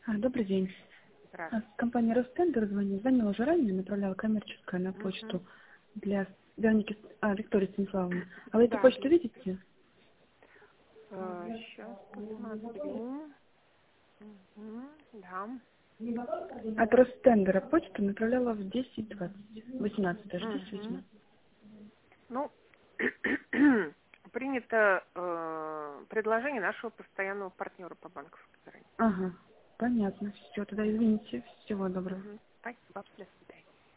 Добрый день. Компания Ростендер звонила уже ранее, направляла коммерческое на почту для Вероники, Виктории Станиславовны. А вы эту Да. почту видите? Сейчас посмотрю. Да. От Ростендера почту направляла в 10:20. 18, даже 10:18. Ну, принято предложение нашего постоянного партнера по банковской стороне. Ага, понятно. Все, тогда извините. Всего доброго. Спасибо.